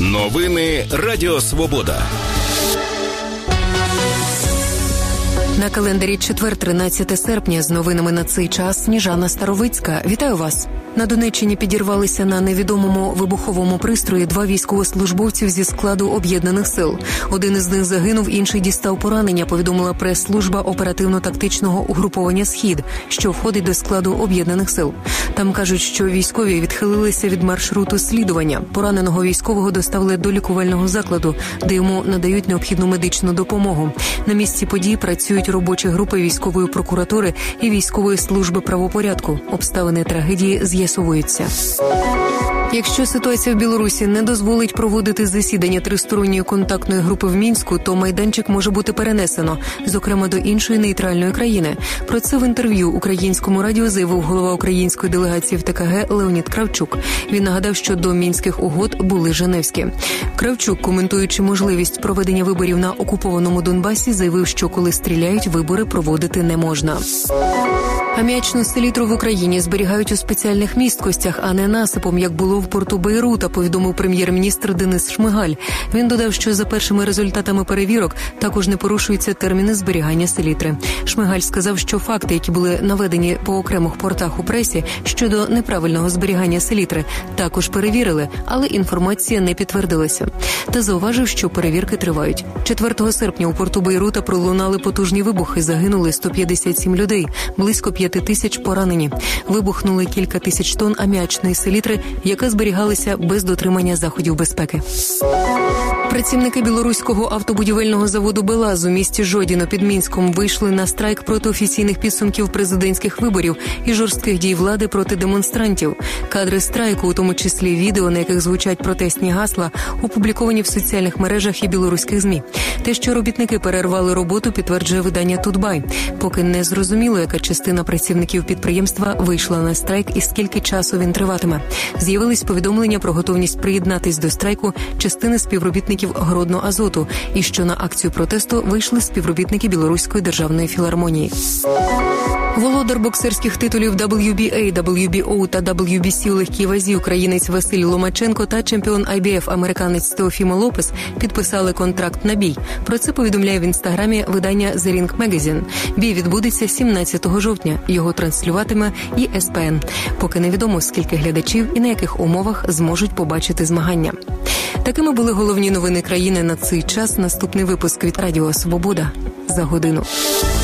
Новини Радіо Свобода. На календарі четвер, 13 серпня. З новинами на цей час Сніжана Старовицька. Вітаю вас. На Донеччині підірвалися на невідомому вибуховому пристрої 2 військовослужбовців зі складу Об'єднаних сил. Один із них загинув, інший дістав поранення, повідомила прес-служба оперативно-тактичного угруповання «Схід», що входить до складу Об'єднаних сил. Там кажуть, що військові відхилилися від маршруту слідування. Пораненого військового доставили до лікувального закладу, де йому надають необхідну медичну допомогу. На місці подій працюють робочі групи військової прокуратури і військової служби правопорядку. Обставини трагедії з'ясовуються. Якщо ситуація в Білорусі не дозволить проводити засідання тристоронньої контактної групи в Мінську, то майданчик може бути перенесено, зокрема до іншої нейтральної країни. Про це в інтерв'ю Українському радіо заявив голова української делегації в ТКГ Леонід Кравчук. Він нагадав, що до Мінських угод були Женевські. Кравчук, коментуючи можливість проведення виборів на окупованому Донбасі, заявив, що коли стріляють, вибори проводити не можна. Аміачну селітру в Україні зберігають у спеціальних місткостях, а не насипом, як було в порту Бейрута, повідомив прем'єр-міністр Денис Шмигаль. Він додав, що за першими результатами перевірок також не порушуються терміни зберігання селітри. Шмигаль сказав, що факти, які були наведені по окремих портах у пресі щодо неправильного зберігання селітри, також перевірили, але інформація не підтвердилася. Та зауважив, що перевірки тривають. 4 серпня у порту Бейрута пролунали потужні вибухи, загинули 157 людей, близько 5 тисяч поранені. Вибухнули кілька тисяч тонн аміачної селітри, яка зберігалася без дотримання заходів безпеки. Працівники білоруського автобудівельного заводу «БелАЗ» у місті Жодіно під Мінськом вийшли на страйк проти офіційних підсумків президентських виборів і жорстких дій влади проти демонстрантів. Кадри страйку, у тому числі відео, на яких звучать протестні гасла, опубліковані в соціальних мережах і білоруських ЗМІ. Те, що робітники перервали роботу, підтверджує видання «Тутбай». Поки не зрозуміло, яка частина працівників підприємства вийшла на страйк і скільки часу він триватиме. З'явились повідомлення про готовність приєднатись до страйку частини співробітників Гродно-Азоту і що на акцію протесту вийшли співробітники Білоруської державної філармонії. Володар боксерських титулів WBA, WBO та WBC у легкій вазі українець Василь Ломаченко та чемпіон IBF американець Теофімо Лопес підписали контракт на бій. Про це повідомляє в інстаграмі видання The Ring Magazine. Бій відбудеться 17 жовтня. Його транслюватиме і СПН. Поки невідомо, скільки глядачів і на яких умовах зможуть побачити змагання. Такими були головні новини країни на цей час. Наступний випуск від Радіо Свобода за годину.